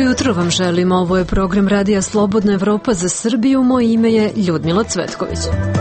jutro vam želim, ovo je program Radija Slobodna Evropa za Srbiju, moje ime je Ljudmila Cvetković.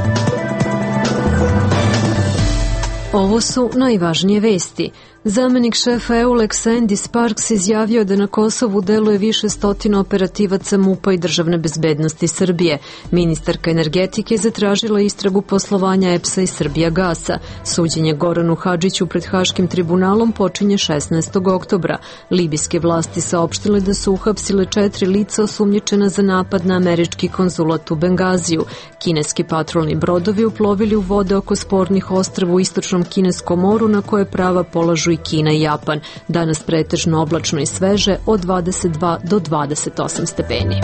Ovo su najvažnije vesti. Zamenik šefa EULEX Andy Sparks izjavio da na Kosovu deluje više stotina operativaca MUP-a i državne bezbednosti Srbije. Ministarka energetike zatražila istragu poslovanja EPS-a i Srbijagasa. Suđenje Goranu Hadžiću pred Haškim tribunalom počinje 16. oktobra. Libijske vlasti saopštile da su uhapsile 4 lica osumnjičena za napad na američki konzulat u Bengaziju. Kineski patrolni brodovi uplovili u vode oko spornih ostrva u istočnom Kineskom moru na koje prava polažu i Kina i Japan. Danas pretežno oblačno i sveže od 22 do 28 stepeni.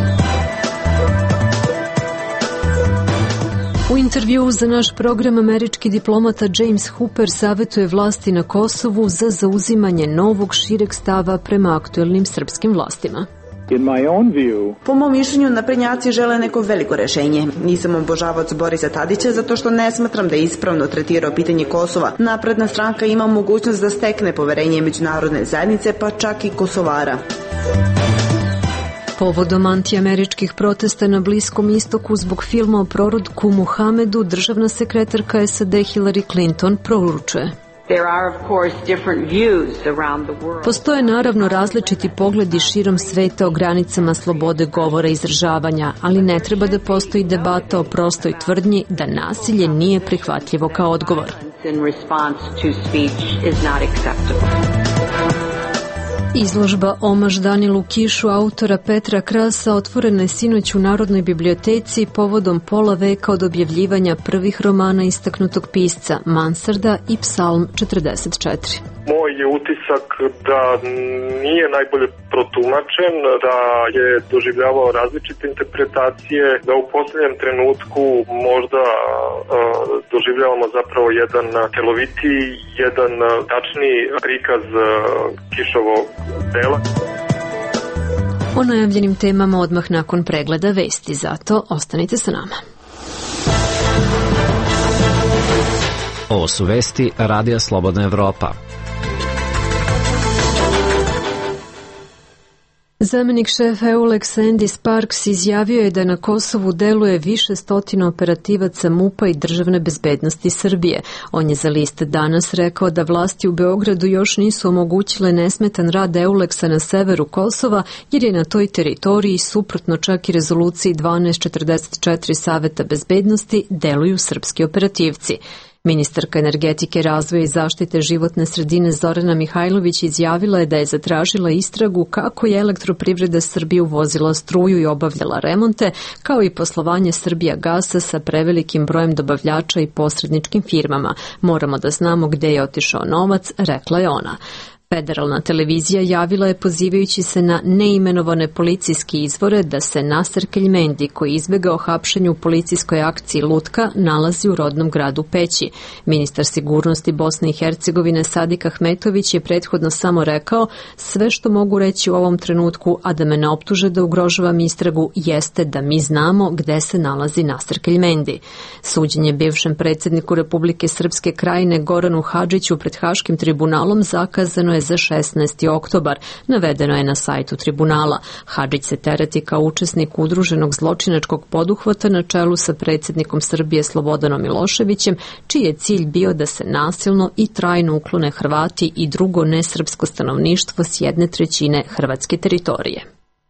U intervjuu za naš program američki diplomata James Hooper savetuje vlasti na Kosovu za zauzimanje novog šireg stava prema aktuelnim srpskim vlastima. Po mom mišljenju, naprednjaci žele neko veliko rešenje. Nisam obožavac Borisa Tadića zato što ne smatram da je ispravno tretirao pitanje Kosova. Napredna stranka ima mogućnost da stekne poverenje međunarodne zajednice, pa čak i Kosovara. Povodom antiameričkih protesta na Bliskom istoku zbog filma o proroku Muhamedu, državna sekretarka SAD Hillary Clinton poručuje: postoje naravno različiti pogledi širom sveta o granicama slobode govora i izražavanja, ali ne treba da postoji debata o prostoj tvrdnji da nasilje nije prihvatljivo kao odgovor. Izložba Omaž Danielu Kišu autora Petra Krasa otvorena je sinoć u Narodnoj biblioteci povodom pola veka od objavljivanja prvih romana istaknutog pisca Mansarda i Psalm 44. Moj je utisak da nije najbolje protumačen, da je doživljavao različite interpretacije, da u posljednjem trenutku možda doživljavamo zapravo jedan celovitiji, jedan tačniji prikaz Kišovog dela. O najavljenim temama odmah nakon pregleda vesti, zato ostanite sa nama. Ovo su vesti Radija Slobodna Evropa. Zamenik šefa EULEX Andy Sparks izjavio je da na Kosovu deluje više stotina operativaca MUP-a i državne bezbednosti Srbije. On je za list Danas rekao da vlasti u Beogradu još nisu omogućile nesmetan rad EULEX-a na severu Kosova, jer je na toj teritoriji, suprotno čak i rezoluciji 1244 Saveta bezbednosti, deluju srpski operativci. Ministarka energetike, razvoja i zaštite životne sredine Zorana Mihajlović izjavila je da je zatražila istragu kako je Elektroprivreda Srbije uvozila struju i obavljala remonte, kao i poslovanje Srbijagasa sa prevelikim brojem dobavljača i posredničkim firmama. Moramo da znamo gde je otišao novac, rekla je ona. Federalna televizija javila je pozivajući se na neimenovane policijske izvore da se Naser Keljmendi, koji je izbegao hapšenju u policijskoj akciji Lutka, nalazi u rodnom gradu Peći. Ministar sigurnosti Bosne i Hercegovine Sadik Ahmetović je prethodno samo rekao: sve što mogu reći u ovom trenutku, a da me ne optuže da ugrožavam istragu, jeste da mi znamo gde se nalazi Naser Keljmendi. Suđenje bivšem predsjedniku Republike Srpske Krajine Goranu Hadžiću pred Haškim tribunalom zakazano je za 16. oktobar, navedeno je na sajtu tribunala. Hadžić se tereti kao učesnik udruženog zločinačkog poduhvata na čelu sa predsjednikom Srbije Slobodanom Miloševićem, čiji je cilj bio da se nasilno i trajno uklone Hrvati i drugo nesrpsko stanovništvo s 1/3 hrvatske teritorije.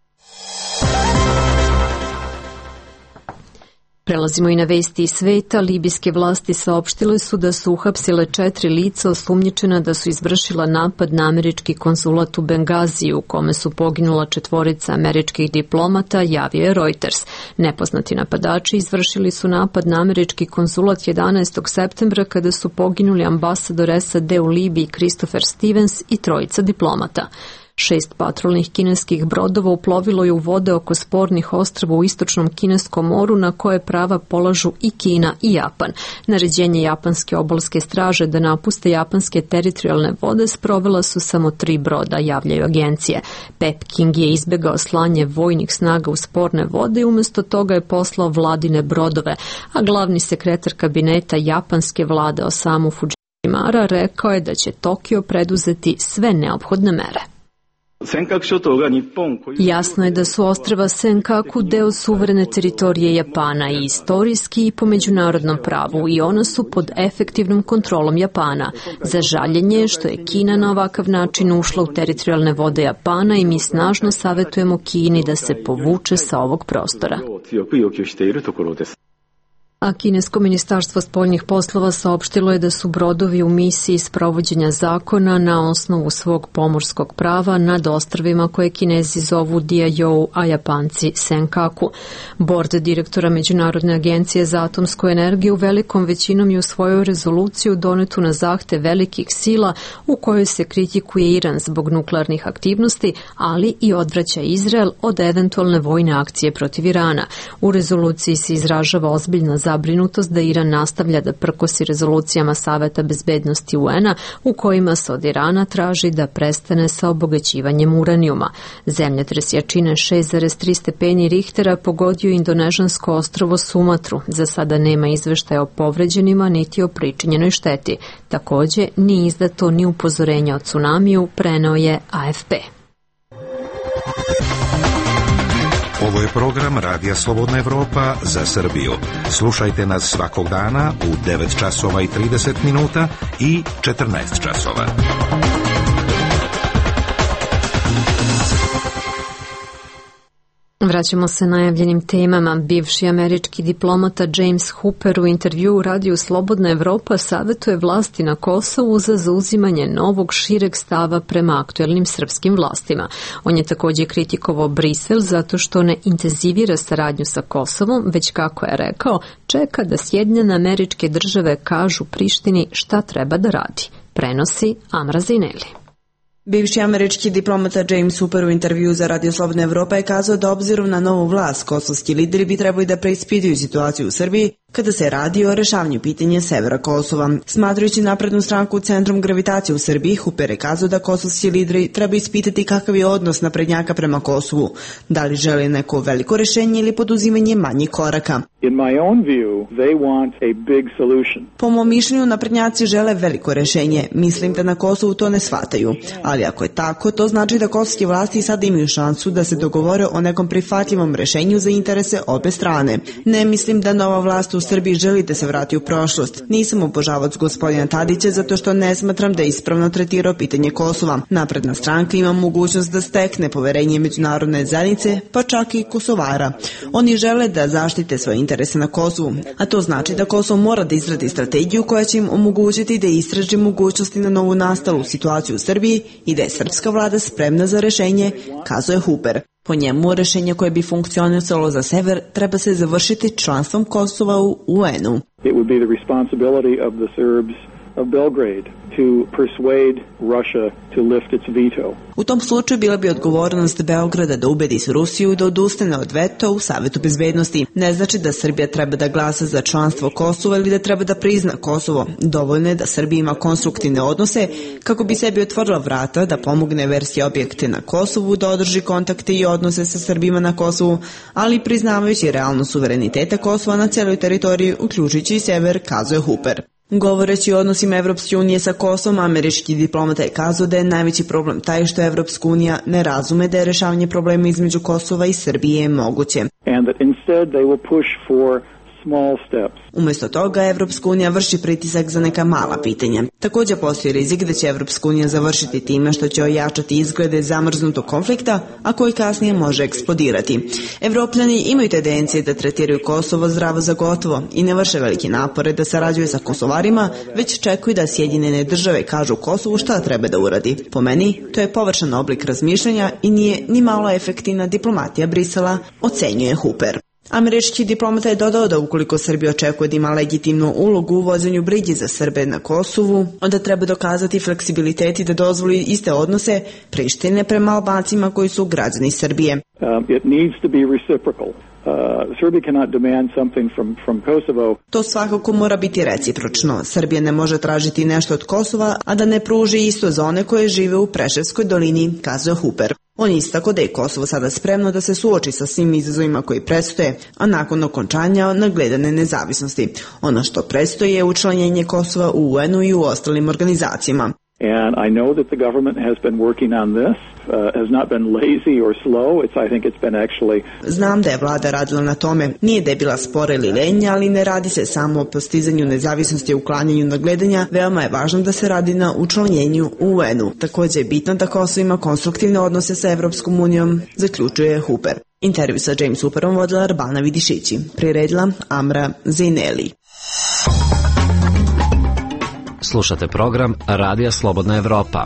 Prelazimo i na vesti iz sveta. Libijske vlasti saopštile su da su uhapsile 4 lica osumnjičena da su izvršila napad na američki konzulat u Bengaziju, u kome su poginula 4 američkih diplomata, javio je Reuters. Nepoznati napadači izvršili su napad na američki konzulat 11. septembra kada su poginuli ambasador SAD u Libiji Christopher Stevens i 3 diplomata. 6 patrolnih kineskih brodova uplovilo je u vode oko spornih ostrva u istočnom Kineskom moru na koje prava polažu i Kina i Japan. Naređenje japanske obalske straže da napuste japanske teritorijalne vode sprovela su samo 3 broda, javljaju agencije. Peking je izbegao slanje vojnih snaga u sporne vode i umjesto toga je poslao vladine brodove, a glavni sekretar kabineta japanske vlade Osamu Fujimara rekao je da će Tokio preduzeti sve neophodne mere. Jasno je da su ostrva Senkaku deo suverene teritorije Japana i istorijski i po međunarodnom pravu i ona su pod efektivnom kontrolom Japana. Za žaljenje je što je Kina na ovakav način ušla u teritorijalne vode Japana i mi snažno savjetujemo Kini da se povuče sa ovog prostora. A kinesko ministarstvo spoljnih poslova saopštilo je da su brodovi u misiji sprovođenja zakona na osnovu svog pomorskog prava nad ostrvima koje Kinezi zovu Diaoyu, a Japanci Senkaku. Bord direktora Međunarodne agencije za atomsku energiju velikom većinom je usvojio rezoluciju donetu na zahtev velikih sila u kojoj se kritikuje Iran zbog nuklearnih aktivnosti, ali i odvraća Izrael od eventualne vojne akcije protiv Irana. U rezoluciji se izražava ozbiljna zabrinutost da Iran nastavlja da prkosi rezolucijama Saveta bezbednosti UN-a u kojima se od Irana traži da prestane sa obogaćivanjem uranijuma. Zemljotres jačine 6,3 stepeni Richtera pogodio indonežansko ostrvo Sumatru. Za sada nema izveštaja o povređenima niti o pričinjenoj šteti. Takođe, nije izdato ni upozorenja o tsunamiju, preneo je AFP. Ovo je program Radija Slobodna Evropa za Srbiju. Slušajte nas svakog dana u 9 časova i 30 minuta i 14 časova. Vraćamo se najavljenim temama. Bivši američki diplomata James Hooper u intervjuu u Radiju Slobodna Evropa savjetuje vlasti na Kosovu za zauzimanje novog šireg stava prema aktuelnim srpskim vlastima. On je također kritikovao Brisel zato što ne intenzivira saradnju sa Kosovom, već kako je rekao, čeka da Sjedinjene Američke Države kažu Prištini šta treba da radi. Prenosi Amra Zineli. Bivši američki diplomata James Hooper u intervju za Radio Slobodna Evropa je kazao da obzirom na novu vlast, kosovski lideri bi trebali da preispituju situaciju u Srbiji kada se radi o rešavanju pitanja severa Kosova. Smatrajući naprednu stranku centrom gravitacije u Srbiji, Hooper je kazao da kosovski lideri treba ispitati kakav je odnos naprednjaka prema Kosovu. Da li žele neko veliko rešenje ili poduzimanje manjih koraka. Po mom mišljenju, naprednjaci žele veliko rešenje. Mislim da na Kosovu to ne shvataju. Ali ako je tako, to znači da kosovske vlasti sad imaju šansu da se dogovore o nekom prihvatljivom rešenju za interese obe strane. Ne mislim da nova vlast u Srbiji želi da se vrati u prošlost. Nisam obožavac gospodina Tadića zato što ne smatram da je ispravno tretirao pitanje Kosova. Napredna stranka ima mogućnost da stekne poverenje međunarodne zajednice, pa čak i Kosovara. Oni žele da zaštite svoje interese na Kosovu, a to znači da Kosovo mora da izradi strategiju koja će im omogućiti da istraži mogućnosti na novu nastalu situaciju u Srbiji i da je srpska vlada spremna za rešenje, kazao je Hooper. Po njemu, rešenje koje bi funkcionisalo za sever treba se završiti članstvom Kosova u UN-u. It would be the responsibility of the Serbs of Belgrade to persuade Russia to lift its veto. U tom slučaju bila bi odgovornost Beograda da ubedi Rusiju da odustane od veta u Savetu bezbednosti. Ne znači da Srbija treba da glasa za članstvo Kosova ili da treba da prizna Kosovo. Dovoljno je da Srbija ima konstruktivne odnose kako bi sebi otvorila vrata da pomogne verski objekte na Kosovu, da održi kontakte i odnose sa Srbima na Kosovu, ali priznavajući realno suvereniteta Kosova na cijeloj teritoriji, uključujući i sever, kazao je Hooper. Govoreći o odnosima Evropske unije sa Kosovom, američki diplomata je kazao da je najveći problem taj što Evropska unija ne razume da je rešavanje problema između Kosova i Srbije moguće. Umjesto toga, Evropska unija vrši pritisak za neka mala pitanja. Također postoji rizik da će Evropska unija završiti time što će ojačati izglede zamrznutog konflikta, a koji kasnije može eksplodirati. Evropljani imaju tendencije da tretiraju Kosovo zdravo za gotovo i ne vrše velike napore da sarađuju sa Kosovarima, već čekuju da Sjedinjene države kažu Kosovu šta treba da uradi. Po meni, to je površan oblik razmišljanja i nije ni malo efektivna diplomatija Brisela, ocenjuje Hooper. Američki diplomata je dodao da ukoliko Srbija očekuje da ima legitimnu ulogu u vođenju brige za Srbe na Kosovu, onda treba dokazati fleksibilitet i da dozvoli iste odnose Prištine prema Albancima koji su građani Srbije. It needs to be reciprocal. Serbia cannot demand something from Kosovo. To svakako mora biti recipročno. Srbija ne može tražiti nešto od Kosova, a da ne pruži isto za one koje žive u Preševskoj dolini, kazao Hooper. On istako da je Kosovo sada spremno da se suoči sa svim izazovima koji predstoje, a nakon okončanja nadgledane nezavisnosti. Ono što predstoji je učlanjenje Kosova u UN-u i u ostalim organizacijama. And I know that the government has been working on this, has not been lazy or slow. I think it's been actually... Znam da je vlada radila na tome. Nije da je bila spora ili lenja, ali ne radi se samo o postizanju nezavisnosti i uklanjanju nadgledanja. Veoma je važno da se radi na učlanjenju u UN-u. Takođe je bitno da Kosovo ima konstruktivne odnose sa Evropskom unijom, zaključuje Hooper. Intervju sa James Hooperom vodila Arbana Vidišići. Priredila Amra Zeineli. Slušate program Radija Slobodna Evropa.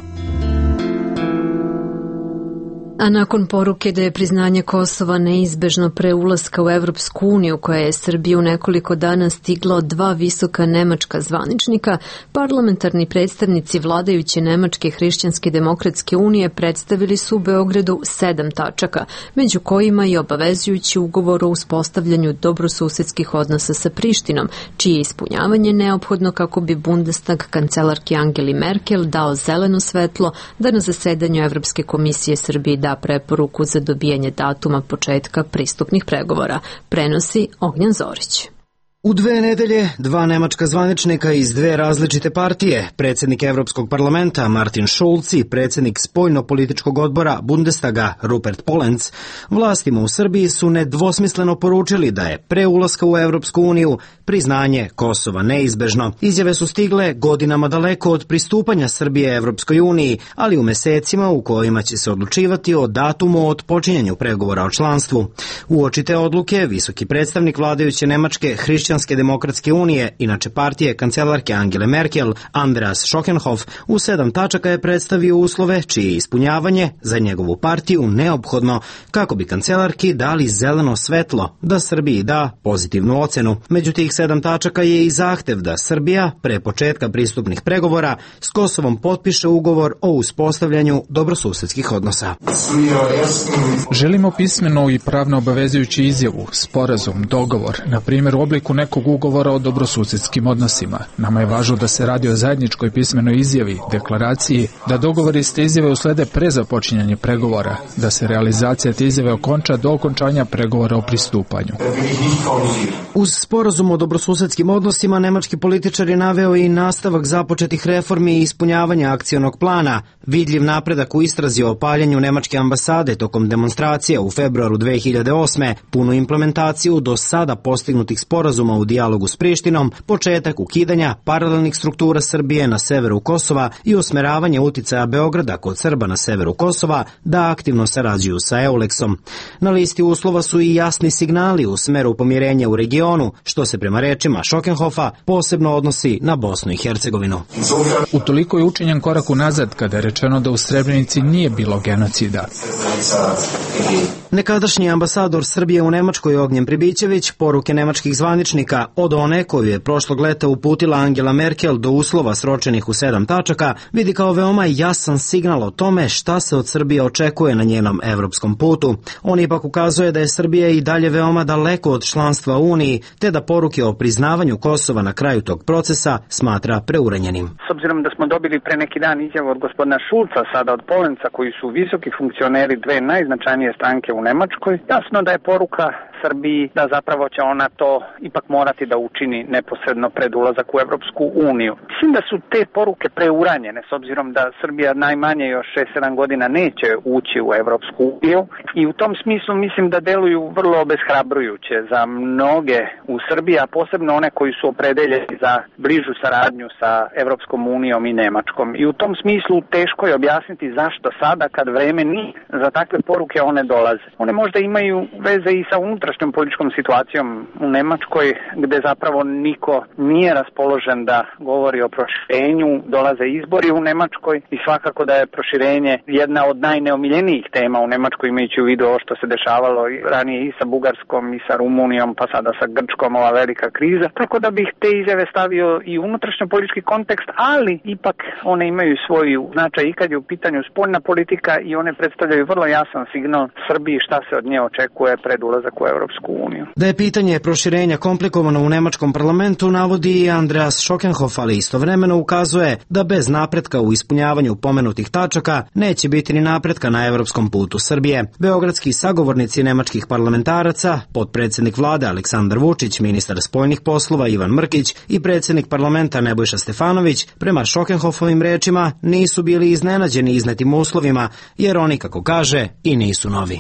A nakon poruke da je priznanje Kosova neizbežno pre ulaska u Evropsku uniju, koja je Srbiju nekoliko dana stigla od 2 visoka nemačka zvaničnika, parlamentarni predstavnici vladajuće Nemačke hrišćanske demokratske unije predstavili su u Beogradu 7 tačaka, među kojima i obavezujući ugovor o uspostavljanju dobrosusedskih odnosa sa Prištinom, čije ispunjavanje neophodno kako bi Bundestag kancelarki Angeli Merkel dao zeleno svetlo da na zasedanju Evropske komisije Srbije da preporuku za dobijanje datuma početka pristupnih pregovora, prenosi Ognjan Zorić. U 2 nedelje 2 nemačka zvaničnika iz 2 različite partije, predsjednik Evropskog parlamenta Martin Schulz i predsjednik spoljno-političkog odbora Bundestaga Rupert Polenz, vlastima u Srbiji su nedvosmisleno poručili da je pre ulaska u Evropsku uniju priznanje Kosova neizbežno. Izjave su stigle godinama daleko od pristupanja Srbije Evropskoj uniji, ali u mesecima u kojima će se odlučivati o datumu od počinjanju pregovora o članstvu. Uoči te odluke, visoki predstavnik vladajuće Nemačke hrišćanske demokratske unije, inače partije kancelarke Angele Merkel, Andreas Schockenhoff, u 7 tačaka je predstavio uslove čije ispunjavanje za njegovu partiju neophodno kako bi kancelarki dali zeleno svetlo da Srbiji da pozitivnu ocenu. Među tih 7 tačaka je i zahtev da Srbija pre početka pristupnih pregovora s Kosovom potpiše ugovor o uspostavljanju dobrosusedskih odnosa. Želimo pismeno i pravno obavezujući izjavu, sporazum, dogovor, na primjer u obliku nekog ugovora o dobrosusedskim odnosima. Nama je važno da se radi o zajedničkoj pismenoj izjavi, deklaraciji, da dogovori iz te izjave uslede pre započinjanje pregovora, da se realizacija te izjave okonča do okončanja pregovora o pristupanju. Uz sporazum o dobrosusedskim odnosima, nemački političar je naveo i nastavak započetih reformi i ispunjavanja akcionog plana, vidljiv napredak u istrazi o paljenju nemačke ambasade tokom demonstracija u februaru 2008. Punu implementaciju do sada postignutih sporazuma u dijalogu s Prištinom, početak ukidanja paralelnih struktura Srbije na severu Kosova i usmeravanje uticaja Beograda kod Srba na severu Kosova da aktivno sarađuju sa EULEX-om. Na listi uslova su i jasni signali u smeru pomirenja u regionu, što se prema rečima Schockenhoffa posebno odnosi na Bosnu i Hercegovinu. Utoliko je učinjen korak unazad kada je rečeno da u Srebrenici nije bilo genocida. Nekadašnji ambasador Srbije u Nemačkoj Ognjen Pribićević poruke nemačkih zvaničnika od one koju je prošlog leta uputila Angela Merkel do uslova sročenih u 7 tačaka vidi kao veoma jasan signal o tome šta se od Srbije očekuje na njenom evropskom putu. On ipak ukazuje da je Srbija i dalje veoma daleko od članstva u Uniji, te da poruke o priznavanju Kosova na kraju tog procesa smatra preuranjenim. S obzirom da smo dobili pre neki dan izjavu od gospodina Schulza, sada od Polenca, koji su visoki funkcioneri 2 najznačajnije stranke u Nemačkoj, jasno da je poruka Srbiji da zapravo će ona to ipak morati da učini neposredno pred ulazak u Evropsku uniju. Mislim da su te poruke preuranjene, s obzirom da Srbija najmanje još 6-7 godina neće ući u Evropsku uniju i u tom smislu mislim da deluju vrlo obeshrabrujuće za mnoge u Srbiji, a posebno one koji su opredeljeni za bližu saradnju sa Evropskom unijom i Nemačkom. I u tom smislu teško je objasniti zašto sada, kad vreme nije za takve poruke, one dolaze. One možda imaju veze i sa unutrašnjom političkom situacijom u Nemačkoj, gde zapravo niko nije raspoložen da govori o proširenju, dolaze izbori u Nemačkoj i svakako da je proširenje jedna od najneomiljenijih tema u Nemačkoj, imajući u vidu ovo što se dešavalo ranije i sa Bugarskom i sa Rumunijom, pa sada sa Grčkom, ova velika kriza. Tako da bih te izjave stavio i unutrašnjo politički kontekst, ali ipak one imaju svoj značaj i kad je u pitanju spoljna politika i one predstavljaju vrlo jasan signal Srbiji šta se od nje očekuje pred ulazak u Evropu. Evropsku uniju. Da je pitanje proširenja komplikovano u nemačkom parlamentu navodi i Andreas Schockenhoff, ali istovremeno ukazuje da bez napretka u ispunjavanju pomenutih tačaka neće biti ni napretka na evropskom putu Srbije. Beogradski sagovornici nemačkih parlamentaraca, potpredsednik vlade Aleksandar Vučić, ministar spoljnih poslova Ivan Mrkić i predsednik parlamenta Nebojša Stefanović, prema Schockenhoffovim rečima, nisu bili iznenađeni iznetim uslovima, jer oni, kako kaže, i nisu novi.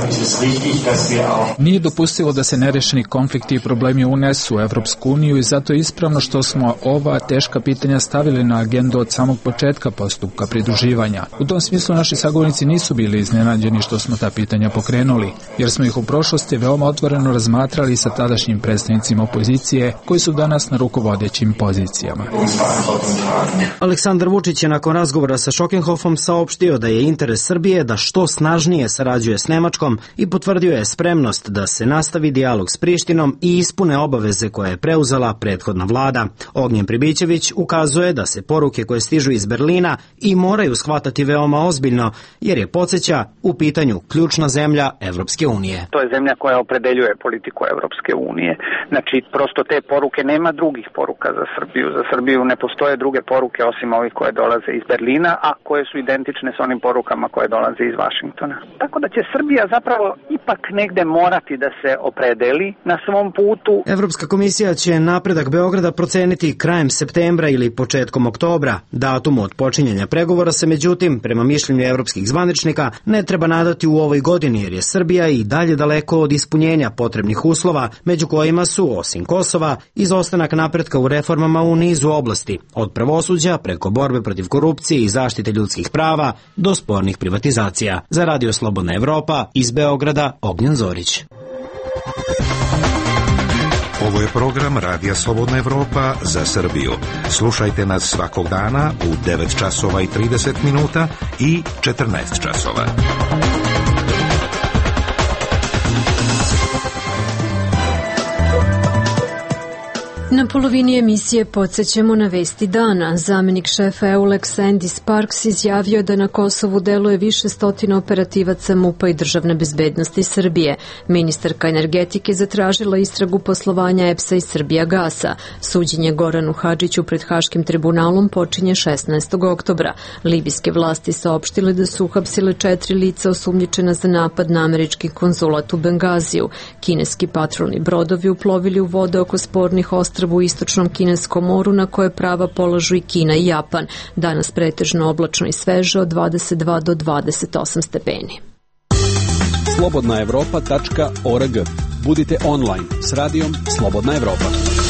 Nije dopustivo da se nerešeni konflikti i problemi unesu u Evropsku uniju i zato je ispravno što smo ova teška pitanja stavili na agendu od samog početka postupka pridruživanja. U tom smislu naši sagovornici nisu bili iznenađeni što smo ta pitanja pokrenuli, jer smo ih u prošlosti veoma otvoreno razmatrali sa tadašnjim predstavnicima opozicije koji su danas na rukovodećim pozicijama. Aleksandar Vučić je nakon razgovora sa Schockenhoffom saopštio da je interes Srbije da što snažnije sarađuje s Nemačkom i potvrdio je spremnost da se nastavi dijalog s Prištinom i ispune obaveze koje je preuzela prethodna vlada. Ognjen Pribićević ukazuje da se poruke koje stižu iz Berlina i moraju shvatati veoma ozbiljno, jer je, podsjeća, u pitanju ključna zemlja Evropske unije. To je zemlja koja opredeljuje politiku Evropske unije. Znači, prosto te poruke, nema drugih poruka za Srbiju. Za Srbiju ne postoje druge poruke osim ovih koje dolaze iz Berlina, a koje su identične s onim porukama koje dolaze iz Vašingtona. Tako da će Srbija zapravo ipak negde morati da se opredeli na svom putu. Evropska komisija će napredak Beograda proceniti krajem septembra ili početkom oktobra. Datum od počinjanja pregovora se, međutim, prema mišljenju evropskih zvaničnika, ne treba nadati u ovoj godini, jer je Srbija i dalje daleko od ispunjenja potrebnih uslova, među kojima su, osim Kosova, izostanak napretka u reformama u nizu oblasti, od pravosuđa preko borbe protiv korupcije i zaštite ljudskih prava do spornih privatizacija. Za Radio Slobodna Evropa, iz Beograda, Ognjen Zorić. Ovo je program Radija Slobodna Evropa za Srbiju. Slušajte nas svakog dana u 9 časova i 30 minuta i 14 časova. Na polovini emisije podsjećamo na vesti dana. Zamenik šefa EULEX Andy Sparks izjavio da na Kosovu deluje više stotina operativaca MUP-a i državne bezbednosti Srbije. Ministarka energetike zatražila istragu poslovanja EPS-a i Srbijagasa. Suđenje Goranu Hadžiću pred Haškim tribunalom počinje 16. oktobra. Libijske vlasti saopštile da su uhapsile 4 lica osumnjičena za napad na američki konzulat u Bengaziju. Kineski patrolni brodovi uplovili u vode oko spornih ostrava u istočnom Kineskom moru, na koje prava polažu i Kina i Japan. Danas pretežno oblačno i sveže od 22 do 28 stepeni. slobodnaevropa.org. Budite online s radijom Slobodna Evropa.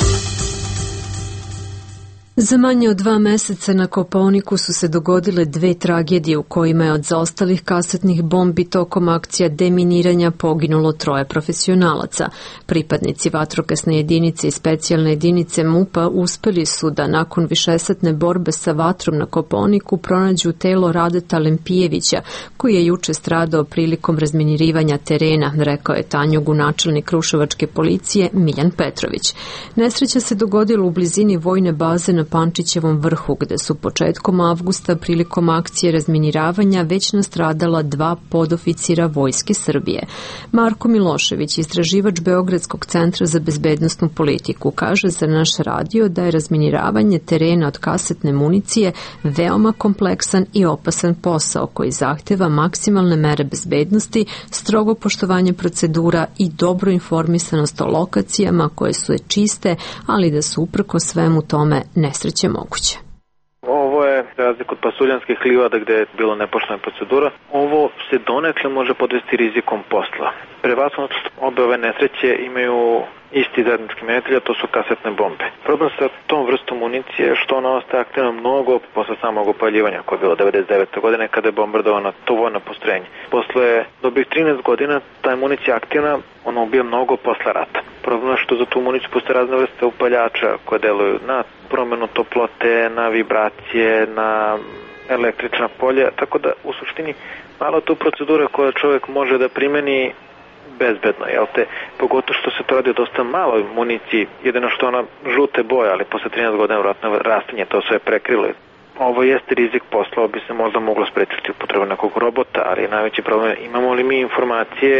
Za manje od 2 meseca na Kopaoniku su se dogodile 2 tragedije u kojima je od zaostalih kasetnih bombi tokom akcija deminiranja poginulo 3 profesionalaca. Pripadnici vatrogasne jedinice i specijalne jedinice MUP-a uspeli su da nakon višesatne borbe sa vatrom na Kopaoniku pronađu telo Radeta Lempijevića, koji je juče stradao prilikom razminirivanja terena, rekao je Tanjugu načelnik Kruševačke policije Miljan Petrović. Nesreća se dogodila u blizini vojne baze na Pančićevom vrhu, gde su početkom avgusta prilikom akcije razminiravanja već nastradala 2 podoficira Vojske Srbije. Marko Milošević, istraživač Beogradskog centra za bezbednosnu politiku, kaže za naš radio da je razminiravanje terena od kasetne municije veoma kompleksan i opasan posao koji zahteva maksimalne mere bezbednosti, strogo poštovanje procedura i dobru informisanost o lokacijama koje su čiste, ali da su uprkos svemu tome nesreće moguće. Ovo je razlika od pasuljanskih livada gde je bilo nepoštena procedura. Ovo se donekle može podvesti rizikom posla. Prevasno obe ove nesreće imaju isti zajednički imenitelj, to su kasetne bombe. Problem sa tom vrstom municije je što ona ostaje aktivna mnogo posle samog upaljivanja, koje je bilo 99. godine kada je bombardovano to vojno postrojenje. Posle dobih 13 godina ta municija aktivna, ona ubija mnogo posle rata. Problem je što za tu municiju postoje razne vrste upaljača koje deluju na promenu toplote, na vibracije, na električna polja, tako da u suštini malo tu procedura koja čovjek može da primeni bezbedno, jel te? Pogotovo što se to radi o dosta maloj municiji, jedino što ona žute boje, ali posle 13 godina vratno rastinje to sve prekrilo. Ovo jeste rizik posla, bi se možda moglo sprečiti upotrebu nekog robota, ali najveći problem je imamo li mi informacije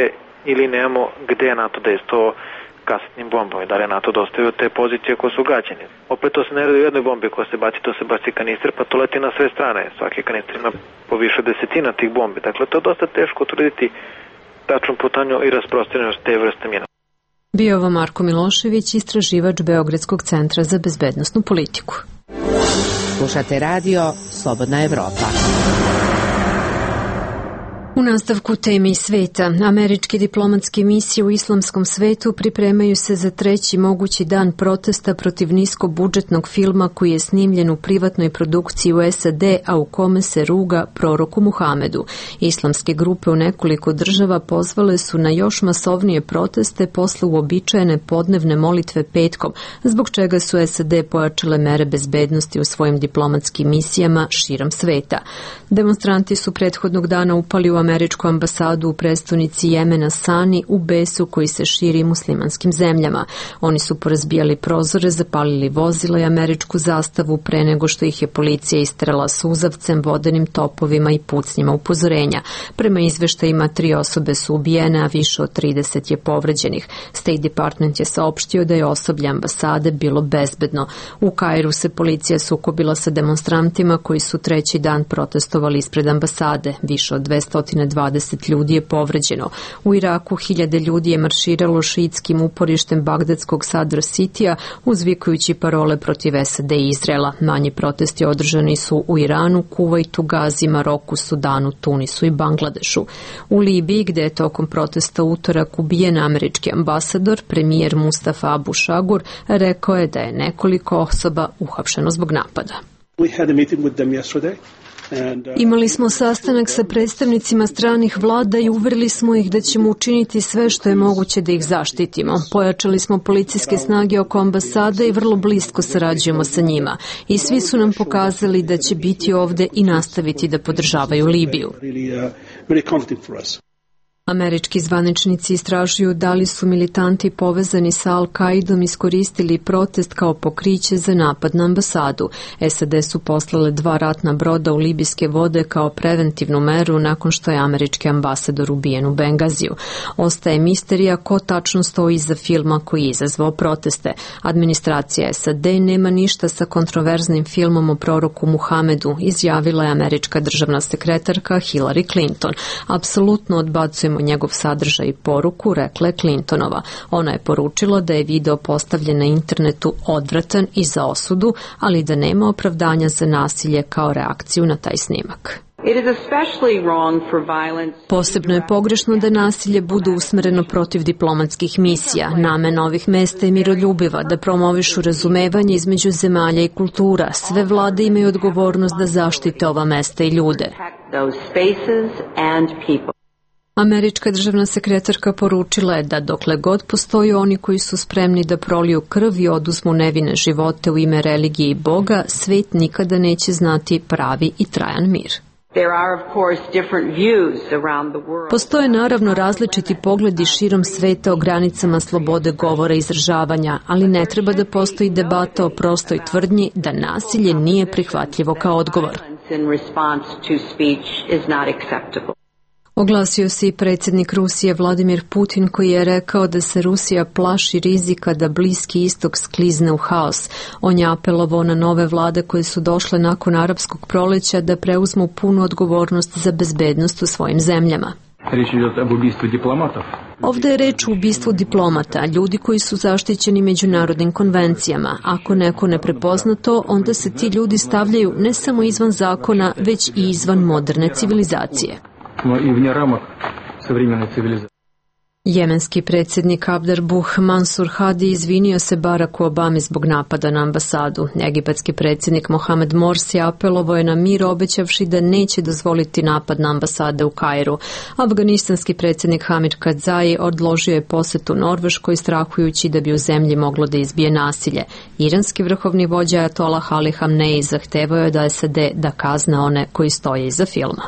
ili nemamo gde NATO da je to kasetnim bombama, da li je NATO dostavio te pozicije koje su gađene. Opet to se ne radi u jednoj bombi koja se baci, to se baci kanister, pa to leti na sve strane. Svaki kanister ima po više desetina tih bombi. Dakle, to je dosta teško utvrditi tačnu putanju i rasprostranjenost te vrste mina. Bio ovo Marko Milošević, istraživač Beogradskog centra za bezbednosnu politiku. Slušate radio Slobodna Evropa. U nastavku teme iz sveta, američke diplomatske misije u islamskom svetu pripremaju se za treći mogući dan protesta protiv niskobudžetnog filma koji je snimljen u privatnoj produkciji u SAD, a u kome se ruga proroku Muhamedu. Islamske grupe u nekoliko država pozvale su na još masovnije proteste posle uobičajene podnevne molitve petkom, zbog čega su SAD pojačale mere bezbednosti u svojim diplomatskim misijama širom sveta. Demonstranti su prethodnog dana upali u američku ambasadu u prestonici Jemena Sani u besu koji se širi muslimanskim zemljama. Oni su porazbijali prozore, zapalili vozila i američku zastavu pre nego što ih je policija isterala suzavcem, vodenim topovima i pucnjima upozorenja. Prema izveštajima 3 osobe su ubijene, a više od 30 je povređenih. State Department je saopštio da je osoblje ambasade bilo bezbedno. U Kairu se policija sukobila sa demonstrantima koji su treći dan protestovali ispred ambasade. Više od 220 ljudi je povređeno. U Iraku 1000 ljudi je marširalo šiitskim uporištem bagdadskog Sadr Citya, uzvikujući parole protiv SAD i Izraela. Manji protesti održani su u Iranu, Kuvajtu, Gazi, Maroku, Sudanu, Tunisu i Bangladešu. U Libiji, gde je tokom protesta utorak ubijen američki ambasador, premijer Mustafa Abu Shagur rekao je da je nekoliko osoba uhapšeno zbog napada. Imali smo sastanak sa predstavnicima stranih vlada i uverili smo ih da ćemo učiniti sve što je moguće da ih zaštitimo. Pojačali smo policijske snage oko ambasade i vrlo blisko sarađujemo sa njima. I svi su nam pokazali da će biti ovde i nastaviti da podržavaju Libiju. Američki zvaničnici istražuju da li su militanti povezani sa Al-Kaidom iskoristili protest kao pokriće za napad na ambasadu. SAD su poslale 2 ratna broda u libijske vode kao preventivnu meru nakon što je američki ambasador ubijen u Bengaziju. Ostaje misterija ko tačno stoji iza filma koji je izazvao proteste. Administracija SAD nema ništa sa kontroverznim filmom o proroku Muhamedu, izjavila je američka državna sekretarka Hillary Clinton. Apsolutno odbacujemo njegov sadržaj i poruku, rekla je Clintonova. Ona je poručila da je video postavljen na internetu odvratan i za osudu, ali da nema opravdanja za nasilje kao reakciju na taj snimak. Posebno je pogrešno da nasilje bude usmereno protiv diplomatskih misija. Namena ovih mesta je miroljubiva, da promovišu razumevanje između zemalja i kultura. Sve vlade imaju odgovornost da zaštite ova mesta i ljude. Američka državna sekretarka poručila je da dokle god postoji oni koji su spremni da proliju krv i oduzmu nevine živote u ime religije i Boga, svet nikada neće znati pravi i trajan mir. Postoje naravno različiti pogledi širom sveta o granicama slobode govora i izražavanja, ali ne treba da postoji debata o prostoj tvrdnji da nasilje nije prihvatljivo kao odgovor. Oglasio se i predsjednik Rusije Vladimir Putin koji je rekao da se Rusija plaši rizika da Bliski istok sklizne u haos. On je apelovao na nove vlade koje su došle nakon arapskog proleća da preuzmu punu odgovornost za bezbednost u svojim zemljama. Ovdje je reč o ubistvu diplomata, ljudi koji su zaštićeni međunarodnim konvencijama. Ako neko ne prepozna to, onda se ti ljudi stavljaju ne samo izvan zakona, već i izvan moderne civilizacije. Jemenski predsjednik Abderbuh Mansur Hadi izvinio se Baracku Obami zbog napada na ambasadu. Egipatski predsjednik Mohamed Morsi apelovao je na mir obećavši da neće dozvoliti napad na ambasade u Kairu. Afganistanski predsjednik Hamid Karzai odložio je posetu Norveškoj strahujući da bi u zemlji moglo da izbije nasilje. Iranski vrhovni vođa Ajatolah Ali Hamnei zahtevao je da SAD da kazne one koji stoje iza filma.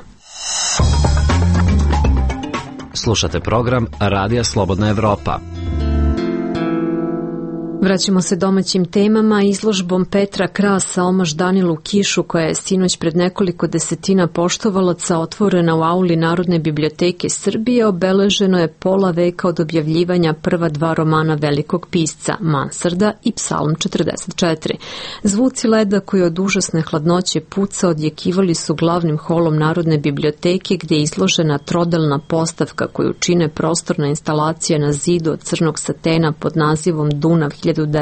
Slušate program Radija Slobodna Evropa. Vraćamo se domaćim temama. Izložbom Petra Krasa Omaž Danilu Kišu, koja je sinoć pred nekoliko desetina poštovalaca otvorena u auli Narodne biblioteke Srbije, obeleženo je pola veka od objavljivanja prva dva romana velikog pisca Mansarda i Psalm 44. Zvuci leda koji od užasne hladnoće puca odjekivali su glavnim holom Narodne biblioteke, gdje je izložena trodelna postavka koju čine prostorna instalacija na zidu od crnog satena pod nazivom Dunav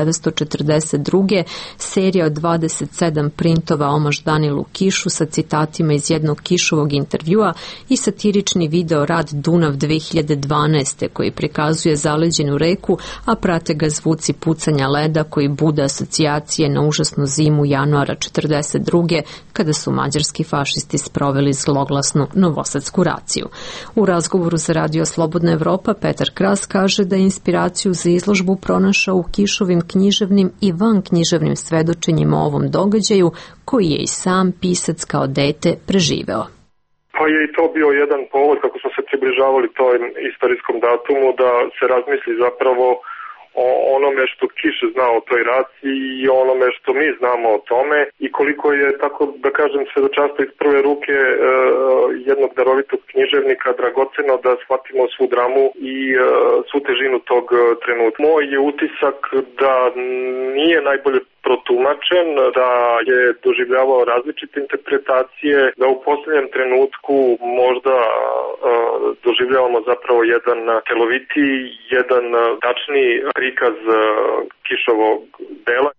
1942. serija od 27 printova Omaž Danilu Kišu sa citatima iz jednog Kišovog intervjua i satirični video rad Dunav 2012. koji prikazuje zaleđenu reku, a prate ga zvuci pucanja leda koji bude asocijacije na užasnu zimu januara 1942. kada su mađarski fašisti sproveli zloglasnu novosadsku raciju. U razgovoru za Radio Slobodna Evropa Petar Kras kaže da je inspiraciju za izložbu pronašao u Kišovim književnim i vanknjiževnim svedočenjima o ovom događaju, koji je i sam pisac kao dete preživeo. Pa je i to bio jedan povod kako smo se približavali tom istorijskom datumu da se razmisli zapravo o onome što Kiš zna o toj raciji i onome što mi znamo o tome i koliko je, tako da kažem, svedočanstvo iz prve ruke jednog darovitog književnika dragoceno da shvatimo svu dramu i svu težinu tog trenutka. Moj je utisak da nije najbolje protumačen, da je doživljavao različite interpretacije, da u posljednjem trenutku možda doživljavamo zapravo jedan celovitiji, jedan tačniji prikaz Kišovog dela.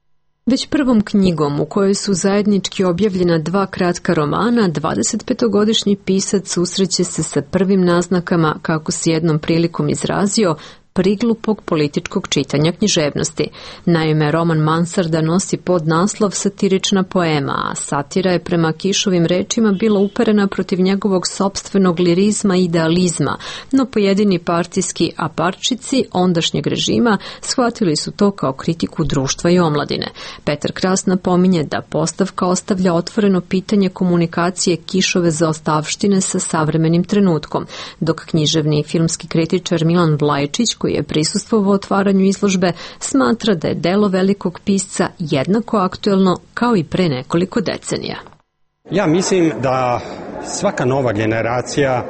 Već prvom knjigom u kojoj su zajednički objavljena dva kratka romana, 25-godišnji pisac susreće se sa prvim naznakama, kako se jednom prilikom izrazio, priglupog političkog čitanja književnosti. Naime, roman Mansarda nosi podnaslov satirična poema, a satira je prema Kišovim rečima bila uperena protiv njegovog sopstvenog lirizma i idealizma, no pojedini partijski aparčici ondašnjeg režima shvatili su to kao kritiku društva i omladine. Petar Kras napominje da postavka ostavlja otvoreno pitanje komunikacije Kišove zaostavštine sa savremenim trenutkom, dok književni i filmski kritičar Milan Vlajčić, koji je prisustvovao otvaranju izložbe, smatra da je delo velikog pisca jednako aktuelno kao i pre nekoliko decenija. Ja mislim da svaka nova generacija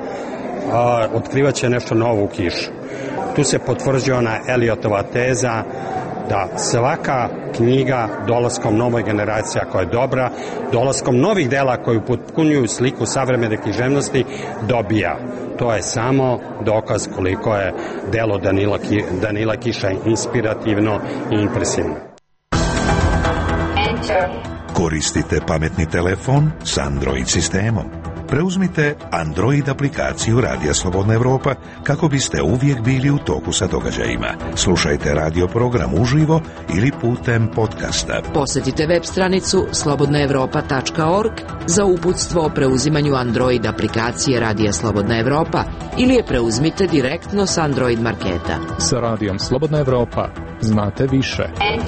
otkrivaće nešto novo u Kišu. Tu se potvrđuje ona Eliotova teza da svaka knjiga dolaskom nove generacije koja je dobra, dolaskom novih dela koji potpunjuju sliku savremene književnosti dobija. To je samo dokaz koliko je delo Danila Kiša inspirativno i impresivno. Koristite pametni telefon s Android sistemom. Preuzmite Android aplikaciju Radija Slobodna Evropa kako biste uvijek bili u toku sa događajima. Slušajte radio program uživo ili putem podcasta. Posjetite web stranicu slobodnaevropa.org za uputstvo o preuzimanju Android aplikacije Radija Slobodna Evropa ili je preuzmite direktno s Android marketa. Sa Radijom Slobodna Evropa znate više.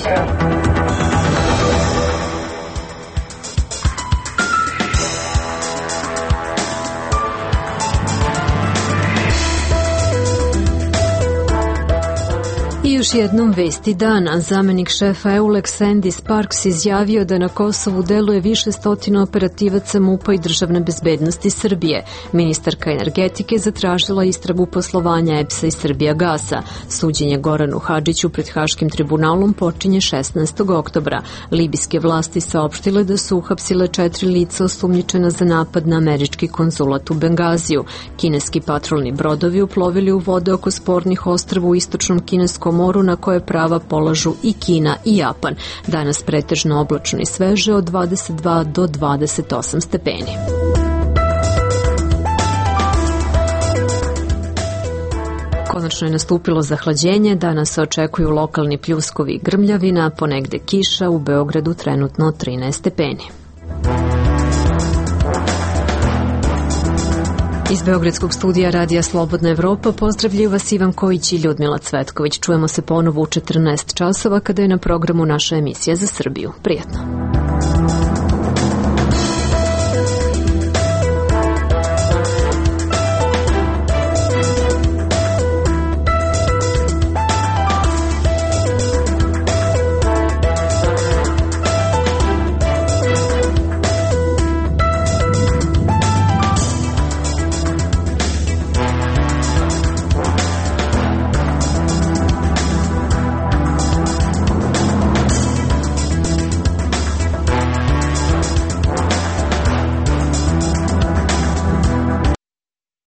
I još jednom vesti dana. Zamenik šefa EULEX Andy Sparks izjavio da na Kosovu deluje više stotina operativaca MUP-a i državne bezbednosti Srbije. Ministarka energetike zatražila istragu poslovanja EPS-a i Srbijagasa. Suđenje Goranu Hadžiću pred Haškim tribunalom počinje 16. oktobra. Libijske vlasti saopštile da su uhapsile 4 lica osumnjičena za napad na američki konzulat u Bengaziju. Kineski patrolni brodovi uplovili u vode oko spornih ostrva u istočnom kineskom moru na koje prava polažu i Kina i Japan. Danas pretežno oblačno i sveže od 22 do 28 stepeni. Konačno je nastupilo zahlađenje, danas se očekuju lokalni pljuskovi i grmljavina, ponegde kiša, u Beogradu trenutno 13 stepeni. Iz Beogradskog studija Radija Slobodna Evropa pozdravljaju vas Ivan Kojić i Ljudmila Cvetković. Čujemo se ponovo u 14 časova kada je na programu naša emisija za Srbiju. Prijatno.